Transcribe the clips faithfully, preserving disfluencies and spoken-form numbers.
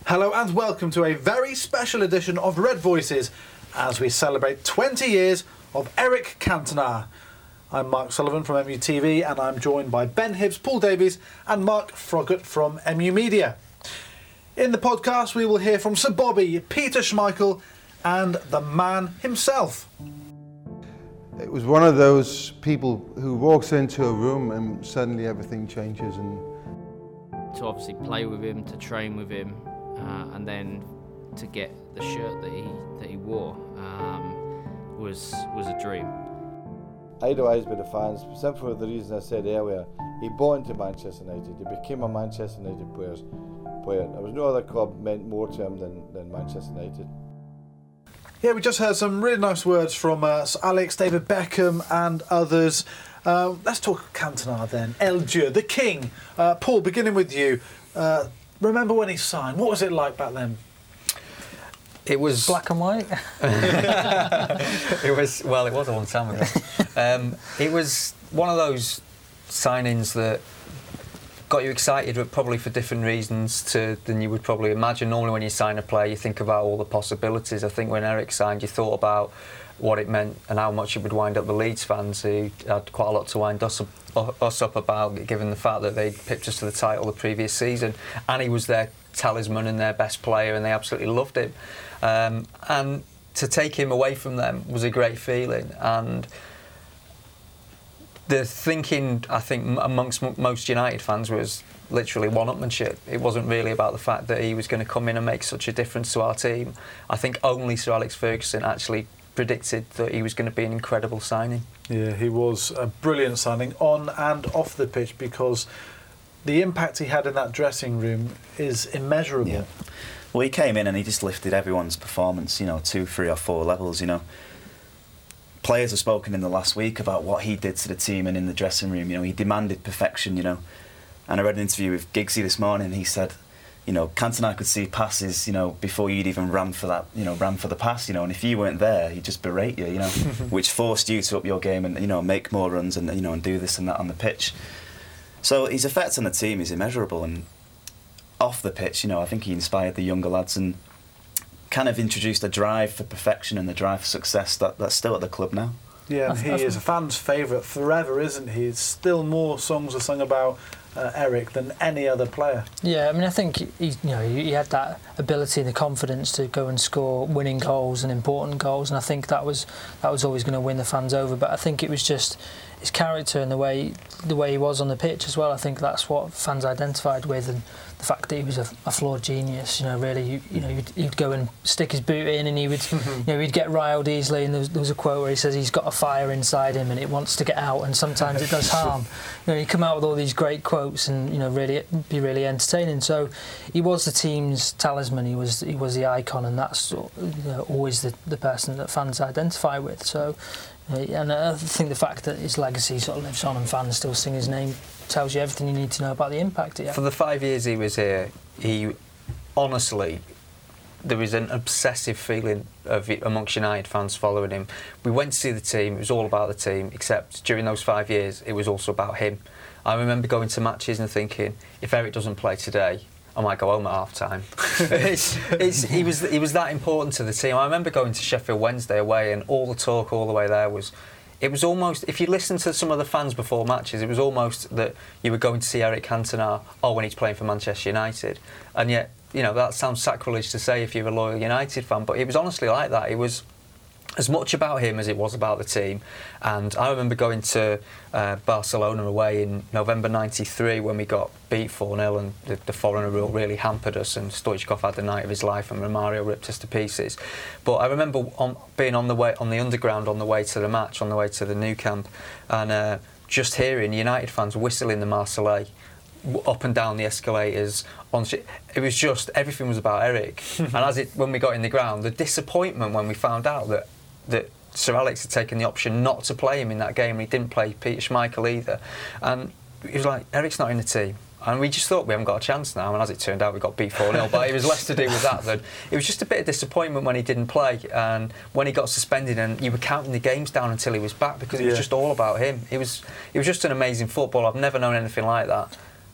Hello and welcome to a very special edition of Red Voices as we celebrate twenty years of Eric Cantona. I'm Mark Sullivan from M U T V and I'm joined by Ben Hibbs, Paul Davies and Mark Froggatt from M U Media. In the podcast we will hear from Sir Bobby, Peter Schmeichel and the man himself. It was one of those people who walks into a room and suddenly everything changes. And to obviously play with him, to train with him, uh, and then to get the shirt that he that he wore um, was was a dream. I'd always been a fan, except for the reason I said earlier. He bought into Manchester United. He became a Manchester United player. player. There was no other club meant more to him than, than Manchester United. Yeah, we just heard some really nice words from uh, Sir Alex, David Beckham and others. Uh, let's talk Cantona then. El Dieu, the King. Uh, Paul, beginning with you. Uh, remember when he signed? What was it like back then? It was black and white. It was well. It was a long time ago. Um, it was one of those signings that got you excited, but probably for different reasons to than you would probably imagine. Normally, when you sign a player, you think about all the possibilities. I think when Eric signed, you thought about what it meant and how much it would wind up the Leeds fans, who had quite a lot to wind us up, us up about, given the fact that they'd pipped us to the title the previous season, and he was their talisman and their best player, and they absolutely loved him. Um, and to take him away from them was a great feeling. And the thinking, I think, amongst m- most United fans was literally one-upmanship. It wasn't really about the fact that he was going to come in and make such a difference to our team. I think only Sir Alex Ferguson actually predicted that he was going to be an incredible signing. Yeah, he was a brilliant signing on and off the pitch, because the impact he had in that dressing room is immeasurable. Yeah. Well, he came in and he just lifted everyone's performance, you know, two, three or four levels, you know. Players have spoken in the last week about what he did to the team and in the dressing room. You know, he demanded perfection, you know. And I read an interview with Giggsy this morning. He said, you know, Cantona could see passes, you know, before you'd even ran for that, you know, ran for the pass, you know. And if you weren't there, he'd just berate you, you know, which forced you to up your game and, you know, make more runs and, you know, and do this and that on the pitch. So his effect on the team is immeasurable. And off the pitch, you know, I think he inspired the younger lads and kind of introduced a drive for perfection and the drive for success that, that's still at the club now. Yeah, and he is a fan's favourite forever, isn't he? Still more songs are sung about uh, Eric than any other player. Yeah, I mean, I think he, you know, he had that ability and the confidence to go and score winning goals and important goals, and I think that was that was always going to win the fans over. But I think it was just his character and the way the way he was on the pitch as well. I think that's what fans identified with, and the fact that he was a, a flawed genius. You know, really, you, you know, he'd, he'd go and stick his boot in, and he would, you know, he'd get riled easily. And there was, there was a quote where he says he's got a fire inside him, and it wants to get out, and sometimes it does harm. You know, he'd come out with all these great quotes, and you know, really be really entertaining. So he was the team's talisman. He was he was the icon, and that's, you know, always the the person that fans identify with. So. And I think the fact that his legacy sort of lives on and fans still sing his name tells you everything you need to know about the impact it had. For the five years he was here, he honestly, there was an obsessive feeling of it amongst United fans following him. We went to see the team, it was all about the team, except during those five years it was also about him. I remember going to matches and thinking, if Eric doesn't play today, I might go home at half time. it's, it's, he was he was that important to the team. I remember going to Sheffield Wednesday away, and all the talk all the way there was, it was almost, if you listen to some of the fans before matches, it was almost that you were going to see Eric Cantona, oh, when he's playing for Manchester United. And yet, you know, that sounds sacrilege to say if you're a loyal United fan, but it was honestly like that. It was as much about him as it was about the team. And I remember going to uh, Barcelona away in November ninety-three when we got beat four nil, and the, the foreigner rule really hampered us, and Stoichkov had the night of his life and Romario ripped us to pieces. But I remember on, being on the way on the underground on the way to the match, on the way to the Nou Camp, and uh, just hearing United fans whistling the Marseillaise up and down the escalators. On sh- it was just, everything was about Eric. And as it when we got in the ground, the disappointment when we found out that that Sir Alex had taken the option not to play him in that game, and he didn't play Peter Schmeichel either. And he was like, Eric's not in the team. And we just thought we haven't got a chance now, and as it turned out we got beat four nil, but it was less to do with that than it was just a bit of disappointment when he didn't play, and when he got suspended and you were counting the games down until he was back, because it was Yeah. just all about him. It was it was just an amazing football. I've never known anything like that.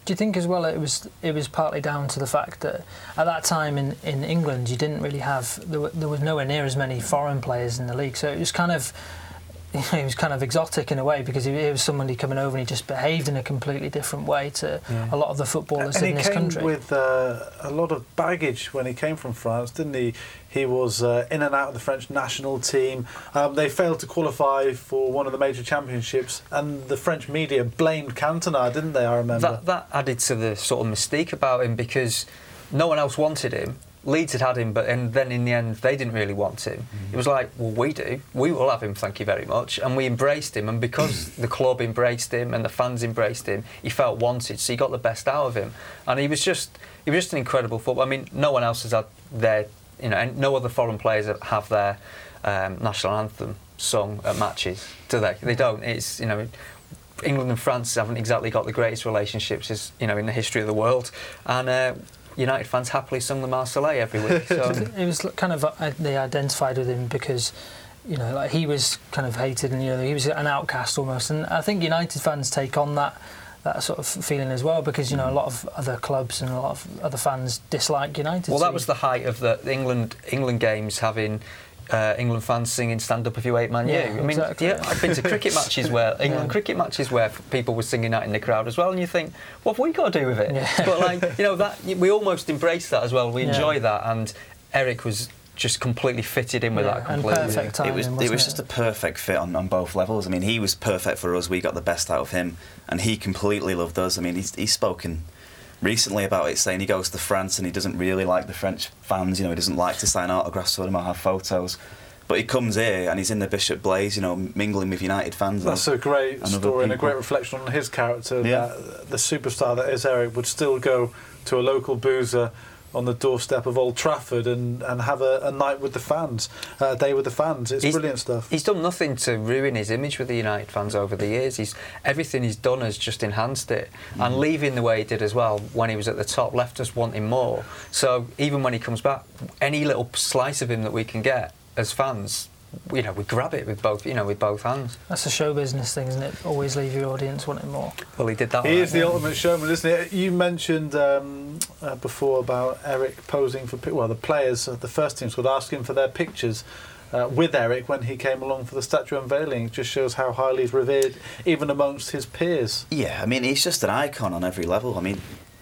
Do you think as well it was it was partly down to the fact that at that time in, in England you didn't really have there, were, there was nowhere near as many foreign players in the league, so it was kind of you know, he was kind of exotic in a way because he, he was somebody coming over and he just behaved in a completely different way to yeah. a lot of the footballers and in this country. country. And he came with uh, a lot of baggage when he came from France, didn't he? He was uh, in and out of the French national team. Um, they failed to qualify for one of the major championships, and the French media blamed Cantona, didn't they? I remember that, that added to the sort of mystique about him because no one else wanted him. Leeds had had him, but and then in the end they didn't really want him. Mm-hmm. It was like, well, we do. We will have him, thank you very much. And we embraced him, and because the club embraced him and the fans embraced him, he felt wanted, so he got the best out of him. And he was just, he was just an incredible footballer. I mean, no one else has had their, you know, and no other foreign players have their um, national anthem sung at matches, do they? They don't. It's, you know, England and France haven't exactly got the greatest relationships, as you know, in the history of the world, and. Uh, United fans happily sung the Marseillaise every week. So. It was kind of uh, they identified with him because, you know, like he was kind of hated and you know he was an outcast almost. And I think United fans take on that that sort of feeling as well because you know a lot of other clubs and a lot of other fans dislike United. Well, that was the height of the England England games having. Uh, England fans singing "Stand Up If You Hate Man U." Yeah, I mean, exactly. yeah, I've been to cricket matches where England yeah. cricket matches where people were singing that in the crowd as well, and you think, what have we got to do with it? Yeah. But like, you know, that we almost embrace that as well. We yeah. enjoy that, and Eric was just completely fitted in with yeah, that completely. And perfect timing, it was wasn't it was it? just a perfect fit on, on both levels. I mean, he was perfect for us. We got the best out of him, and he completely loved us. I mean, he's he's spoken recently about it, saying he goes to France and he doesn't really like the French fans. You know, he doesn't like to sign autographs for them or have photos. But he comes here and he's in the Bishop Blaze, you know, mingling with United fans. That's a great and story and a people. great reflection on his character. Yeah. That the superstar that is Eric would still go to a local boozer on the doorstep of Old Trafford and, and have a, a night with the fans, a day with the fans. It's he's, brilliant stuff. He's done nothing to ruin his image with the United fans over the years. He's everything he's done has just enhanced it. Mm. And leaving the way he did as well when he was at the top left us wanting more. So even when he comes back, any little slice of him that we can get as fans, you know, we grab it with both, you know, with both hands. That's a show business thing, isn't it? Always leave your audience wanting more. Well, he did that. He right, is the yeah. ultimate showman, isn't he? You mentioned um, uh, before about Eric posing for, well, the players of the first teams would ask him for their pictures uh, with Eric when he came along for the statue unveiling. It just shows how highly he's revered, even amongst his peers. Yeah, I mean, he's just an icon on every level. I mean,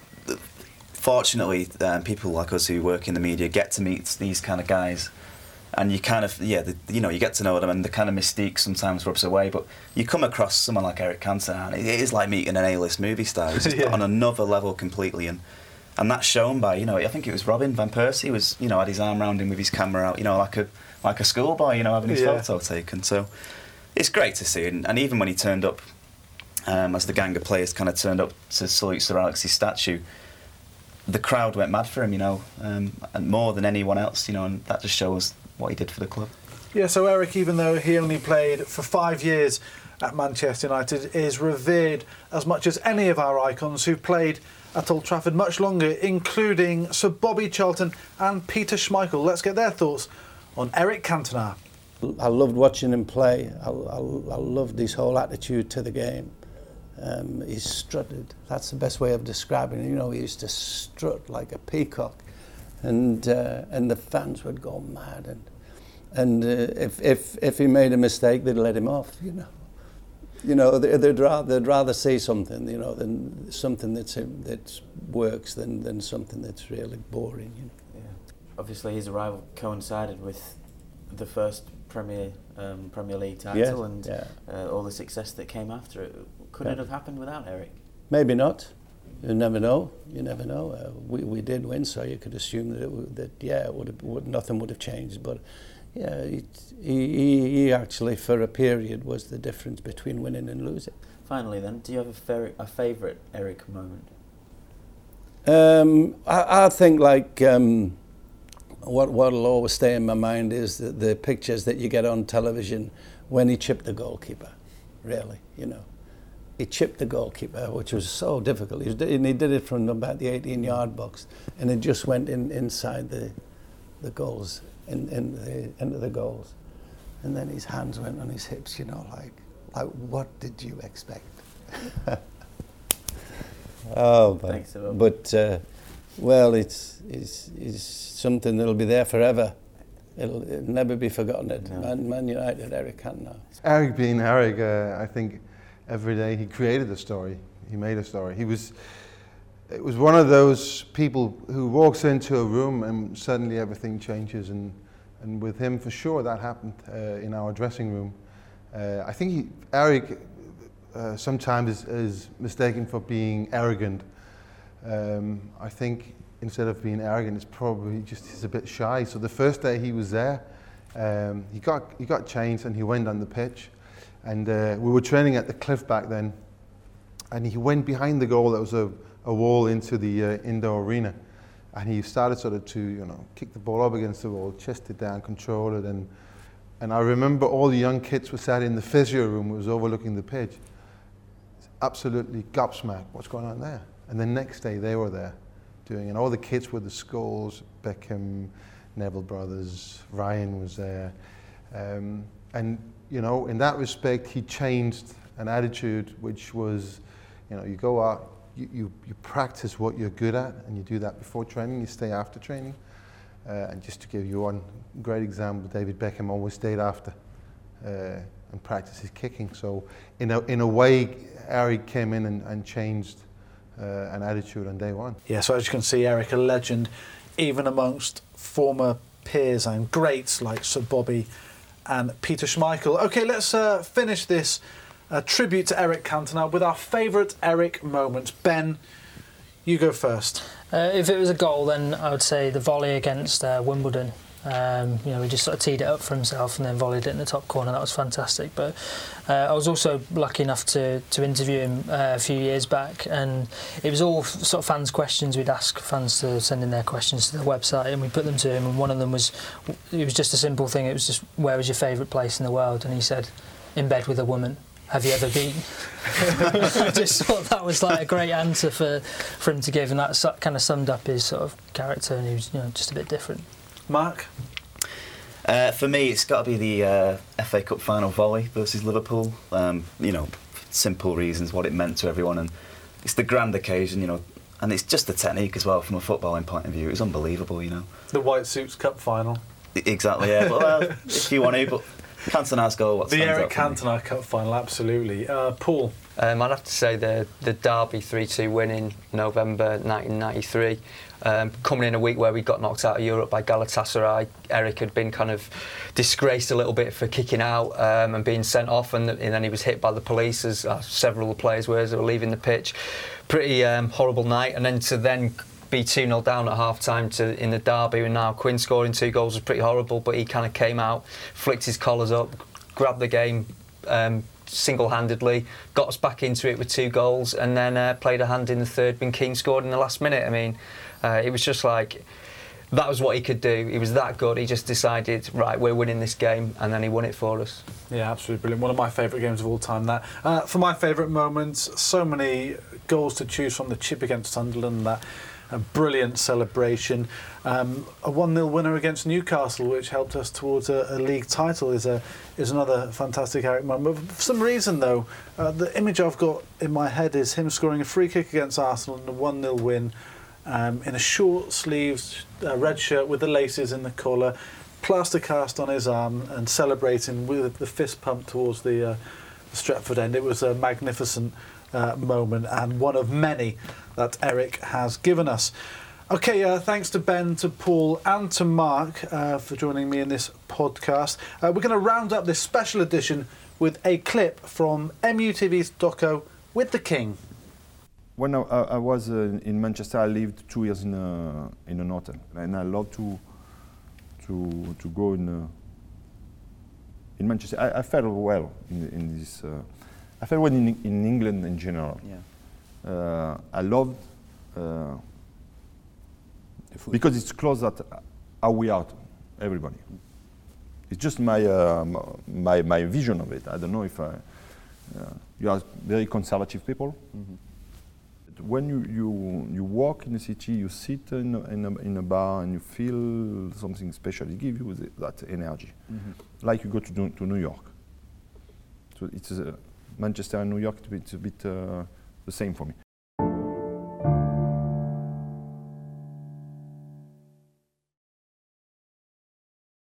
fortunately, um, people like us who work in the media get to meet these kind of guys. And you kind of, yeah, the, you know, you get to know them and the kind of mystique sometimes rubs away. But you come across someone like Eric Cantona and it is like meeting an A-list movie star. He's yeah. on another level completely. And and that's shown by, you know, I think it was Robin Van Persie was, you know, had his arm around him with his camera out, you know, like a like a schoolboy, you know, having his yeah. photo taken. So it's great to see. And, and even when he turned up, um, as the gang of players kind of turned up to salute Sir Alex's statue, the crowd went mad for him, you know, um, and more than anyone else, you know, and that just shows what he did for the club. Yeah, so Eric, even though he only played for five years at Manchester United, is revered as much as any of our icons who've played at Old Trafford much longer, including Sir Bobby Charlton and Peter Schmeichel. Let's get their thoughts on Eric Cantona. I loved watching him play. I, I, I loved his whole attitude to the game. Um, he strutted. That's the best way of describing it. You know, he used to strut like a peacock. And uh, and the fans would go mad, and and uh, if if if he made a mistake, they'd let him off. You know, you know they, they'd rather they'd rather see something, you know, than something that's that works than than something that's really boring. You know? Yeah. Obviously, his arrival coincided with the first Premier um, Premier League title yes, and yeah. uh, all the success that came after it. Could yeah. it have happened without Eric? Maybe not. You never know. You never know. Uh, we we did win, so you could assume that it w- that yeah, it would have, would, nothing would have changed. But yeah, it, he, he he actually for a period was the difference between winning and losing. Finally, then, do you have a, fer- a favourite Eric moment? Um, I, I think like um, what what'll always stay in my mind is the, the pictures that you get on television when he chipped the goalkeeper. Really, you know. He chipped the goalkeeper, which was so difficult. He was, and he did it from about the eighteen-yard box, and it just went in inside the the goals, in, in the into the goals, and then his hands went on his hips. You know, like like what did you expect? Oh, but, Thanks, Sybil. but uh, well, it's, it's it's something that'll be there forever. It'll, it'll never be forgotten. It No. Man, Man United, Eric Cantona. Eric being Eric, uh, I think every day he created a story. He made a story. He was, it was one of those people who walks into a room and suddenly everything changes. And, and with him, for sure, that happened uh, in our dressing room. Uh, I think he, Eric uh, sometimes is, is mistaken for being arrogant. Um, I think instead of being arrogant, it's probably just he's a bit shy. So the first day he was there, um, he got he got changed and he went on the pitch, and uh, we were training at the Cliff back then, and he went behind the goal. There was a, a wall into the uh, indoor arena, and he started sort of to you know kick the ball up against the wall, chest it down, control it, and and I remember all the young kids were sat in the physio room, it was overlooking the pitch, absolutely gobsmacked. What's going on there? And the next day they were there. Doing, and all the kids with the Scholes, Beckham, Neville brothers, Ryan was there. Um, and, you know, in that respect, he changed an attitude which was, you know, you go out, you, you, you practice what you're good at, and you do that before training, you stay after training. Uh, and just to give you one great example, David Beckham always stayed after uh, and practiced his kicking. So in a, in a way, Eric came in and, and changed Uh, an attitude on day one. Yeah, so as you can see, Eric, a legend, even amongst former peers and greats like Sir Bobby and Peter Schmeichel. OK, let's uh, finish this uh, tribute to Eric Cantona with our favourite Eric moments. Ben, you go first. Uh, if it was a goal, then I would say the volley against uh, Wimbledon. Um, you know, he just sort of teed it up for himself and then volleyed it in the top corner. That was fantastic. But uh, I was also lucky enough to to interview him uh, a few years back, and it was all sort of fans' questions. We'd ask fans to send in their questions to the website, and we put them to him. And one of them was, it was just a simple thing. It was just, where was your favourite place in the world? And he said, in bed with a woman. Have you ever been? I just thought that was like a great answer for for him to give, and that su- kind of summed up his sort of character, and he was, you know, just a bit different. Mark? Uh, for me, it's got to be the uh, F A Cup final volley versus Liverpool. Um, you know, simple reasons, what it meant to everyone, and it's the grand occasion, you know, and it's just the technique as well from a footballing point of view. It was unbelievable, you know. The White Suits Cup final. I- exactly, yeah. But, well, if you want to, but Cantona's goal, what The stands Eric out for me? Cantona Cup final, absolutely. Uh, Paul? Um, I'd have to say the the Derby three two win in November nineteen ninety-three. Um, coming in a week where we got knocked out of Europe by Galatasaray, Eric had been kind of disgraced a little bit for kicking out um, and being sent off, and, and then he was hit by the police, as uh, several of the players were as they were leaving the pitch. Pretty um, horrible night, and then to then be two nil down at half time to in the Derby, and now Quinn scoring two goals was pretty horrible, but he kind of came out, flicked his collars up, grabbed the game um, single-handedly, got us back into it with two goals, and then uh, played a hand in the third when Keane scored in the last minute. I mean, uh, it was just like, that was what he could do. He was that good. He just decided, right, we're winning this game, and then he won it for us. Yeah, absolutely brilliant. One of my favourite games of all time, that. Uh, for my favourite moments, so many goals to choose from. The chip against Sunderland, that a brilliant celebration. Um, a one nil winner against Newcastle, which helped us towards a, a league title, is a is another fantastic Eric moment. But for some reason, though, uh, the image I've got in my head is him scoring a free kick against Arsenal in a one nil win, um, in a short-sleeved uh, red shirt with the laces in the collar, plaster cast on his arm, and celebrating with the fist pump towards the, uh, the Stretford end. It was a magnificent uh, moment, and one of many that Eric has given us. Okay, uh, thanks to Ben, to Paul and to Mark uh, for joining me in this podcast. Uh, we're going to round up this special edition with a clip from M U T V's doco With the King. When I, I was uh, in Manchester, I lived two years in a, in an hotel, and I love to to to go in uh, in Manchester. I, I felt well in, in this. Uh, I felt well in, in England in general. Yeah. Uh, I loved uh, because it's close at how we are, everybody. It's just my uh, my my vision of it. I don't know if I, uh, you are very conservative people. Mm-hmm. When you, you you walk in the city, you sit in a, in a, in a bar and you feel something special. It gives you the, that energy, mm-hmm. like you go to to New York. So it's uh, Manchester and New York. It's a bit uh, the same for me.